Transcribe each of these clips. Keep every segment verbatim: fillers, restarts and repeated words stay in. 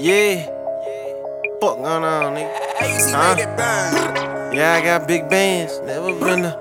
Yeah. Fuck going on, nigga? Huh? Yeah, I got big bands. Never been a.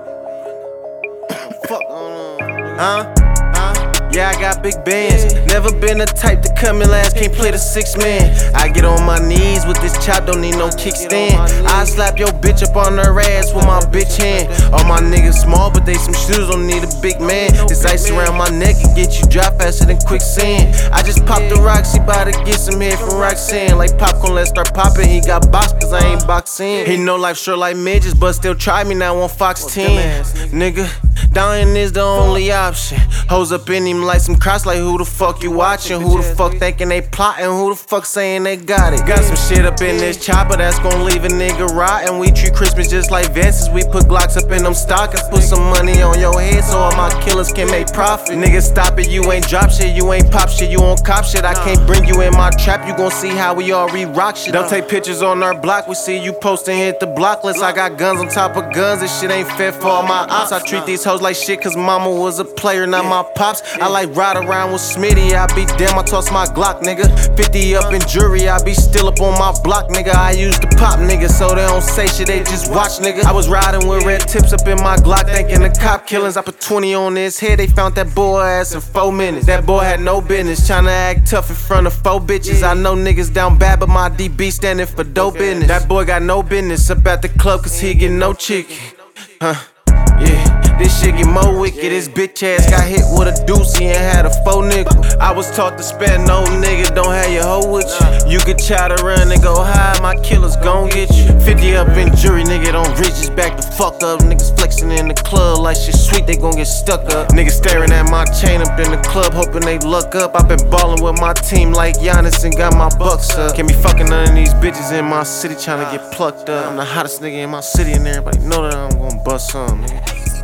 Fuck going on? Huh? Huh? Yeah, I got big bands. Never been the type to come in last, can't play the six man. I get on my knees with this chop, don't need no kickstand. I slap your bitch up on her ass with my bitch hand. All my niggas small, but they some shoes, don't need a big man. This ice around my neck can get you dry faster than quicksand. I just popped the Roxy, bout to get some head from Roxanne. Like popcorn, let's start popping. He got boxed cause I ain't boxing. He know life short like midgets, but still try me now on Fox ten. Nigga, dying is the only option. Hoes up in him like some cross, like who the fuck you watching? Who the fuck thinking they plotting? Who the fuck saying they got it? Got some shit up in this chopper that's gon' leave a nigga rotten. We treat Christmas just like Vances. We put Glocks up in them stockings. Put some money on your head so all my killers can make profit. Nigga, stop it, you ain't drop shit, you ain't pop shit, you on cop shit. I can't bring you in my trap, you gon' see how we all re-rock shit. Don't take pictures on our block, we see you posting, hit the block list. I got guns on top of guns, this shit ain't fit for all my ops. I treat these hoes like shit cause mama was a player, not my pops. I like ride around with Smitty, I be damn, I toss my Glock, nigga. fifty up in jury, I be still up on my block, nigga. I used to pop, nigga, so they don't say shit, they just watch, nigga. I was riding with red tips up in my Glock, thinking the cop killings. I put twenty on his head, they found that boy ass in four minutes. That boy had no business, tryna act tough in front of four bitches. I know niggas down bad, but my D B standing for dope business. That boy got no business up at the club, cause he get no chicken. Huh, yeah. This shit get more wicked, this bitch ass got hit with a doozy and had a faux nickel. I was taught to spend no nigga, don't have your hoe with you. You could try to run and go high, my killers gon' get you. fifty up in jury, nigga don't reach his back the fuck up. Niggas flexing in the club like shit sweet, they gon' get stuck up. Niggas staring at my chain up in the club, hoping they luck up. I been ballin' with my team like Giannis and got my bucks up. Can't be fucking none of these bitches in my city tryna get plucked up. I'm the hottest nigga in my city and everybody know that I'm gon' bust some, nigga.